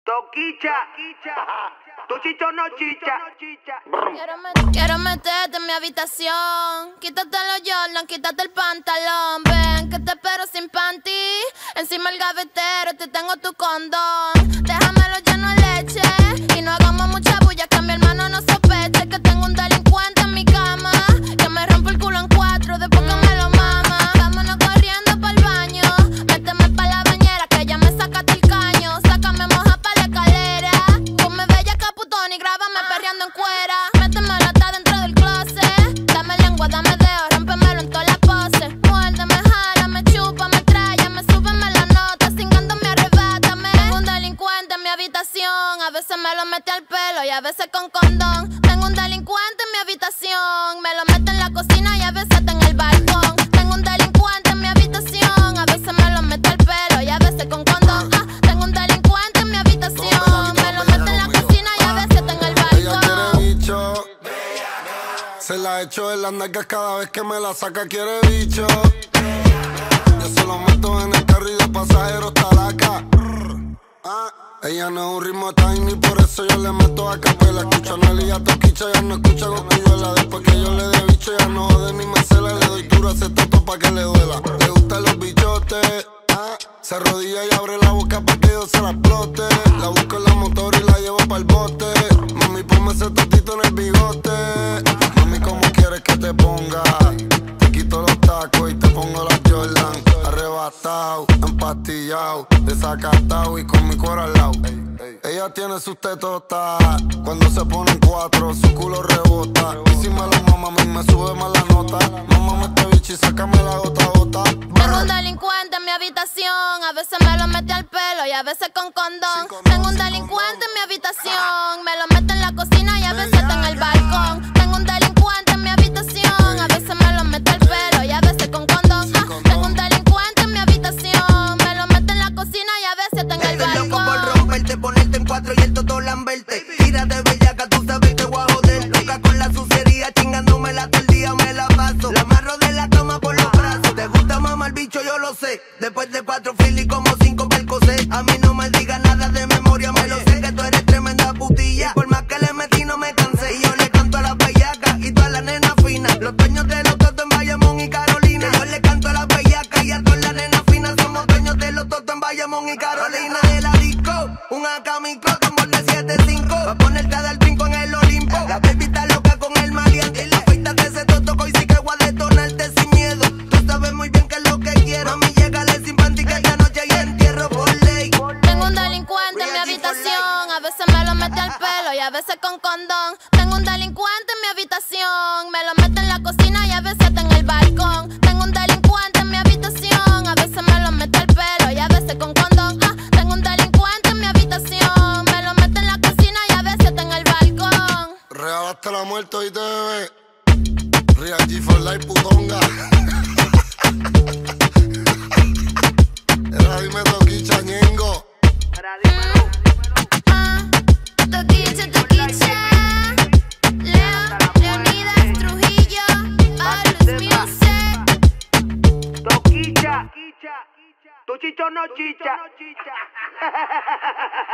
Toquicha, tu chicho no chicha. Quiero meterte en mi habitación. Quítate los Jordan, quítate el pantalón. Ven, que te espero sin panty. Encima el gavetero, te tengo tu condón. Déjamelo lleno de leche. Y no hagamos mucha bulla, que mi hermano no sospeche que tengo un delincuente en mi cama. Que me rompe el culo en cuatro después que me lo mama. Vámonos corriendo pa'l baño. Méteme pa' la bañera, que ya me sacaste el caño. Sácame moja pa' la escalera. Ponme bella caputón y grábame perreando en cuera. Méteme lata dentro del closet. Dame lengua, dame dedo, rómpemelo en todas las poses. Muérdeme, jálame, chúpame, tráyame, súbeme la nota, cingándome, arrebátame. Tengo un delincuente en mi habitación. A veces me lo mete al pelo y a veces con condón. Tengo un delincuente en mi habitación. Me lo mete en la cocina y a veces está en el balcón. Tengo un delincuente en mi habitación. A veces me lo mete al pelo y a veces con condón. Tengo un delincuente en mi habitación. Me lo mete en la cocina y a veces está en el balcón. Ella quiere bicho. Se la echo en las nalgas cada vez que me la saca, quiere bicho. Yo se lo meto en el carril de pasajeros, está acá. Ella no es un ritmo tiny, por eso yo le meto a capela. Escucha a Nelly y a Toquicha, ya no escucha Cosculluela. Después que yo le dé bicho, ya no jode ni me cela. Le doy duro a ese toto pa' que le duela. Le gustan los bichotes, se arrodilla y abre la boca pa' que yo se la explote. La busco en la motor y la llevo pa'l bote. Mami, ponme ese totito en el bigote. Mami, ¿cómo quieres que te ponga? Te quito los tacos y te pongo las Jordan. Arrebatado, empastillado, desacatado y con mi cuero al lado. Ella tiene sus tetotas, cuando se ponen cuatro, su culo rebota. Y si me lo mama, a mí me sube más la nota. Mámame este bicho y sácame la gota a gota. Tengo un delincuente en mi habitación. A veces me lo mete al pelo y a veces con condón. Tengo un delincuente en mi habitación. Me lo mete en la cocina y a veces está en el balcón. Tengo un delincuente en mi habitación. A veces me lo mete al pelo y a veces con condón. Tengo un delincuente en mi habitación. Me lo mete en la cocina y a veces está en el balcón. Estoy loco por romperte, ponerte en cuatro y el toto lamberte. Tírate bellaca, tú sabes que voy a joder. Loca con la suciedad, chingándomela todo el día, me la paso. La amarro de la cama por los brazos. Te gusta mamá el bicho, yo lo sé. Después de 4 filis como 5 percocé. A mí no me digas nada de memoria, me lo sé que tú eres tremenda putilla. Por más que le metí no me cansé. Y yo le canto a las bellacas y todas las nenas finas. Los dueños de los totos en Bayamón y Carolina. Yo le canto a las bellacas y a todas las nenas finas. Somos dueños de los totos en Bayamón y Carolina. De la disco, un acamicro tambor de 7-5. Va a ponerte a dar brinco en el Olimpo. La baby está loca con el maleante. Y la feita de ese toto hoy sí que voy a detonarte sin miedo. Tú sabes muy bien que es lo que quiero. Mami, llégale sin panty que esta noche hay entierro por ley. Tengo un delincuente en mi habitación. A veces me lo mete al pelo y a veces con condón. Tengo un delincuente en mi habitación. Me lo mete en la cocina y a veces está en el balcón. Tengo un delincuente en mi habitación. A veces me lo mete al pelo y a veces con condón. Tengo un delincuente en mi habitación. Me lo mete en la cocina y a veces está en el balcón. Real hasta la muerte, hoy te bebé. Real G for life, putonga. Era dime Toquicha, ñengo. Toquicha, Toquicha. Leonidas, Trujillo, Paulus Music. Toquicha, tu chicho no chicha.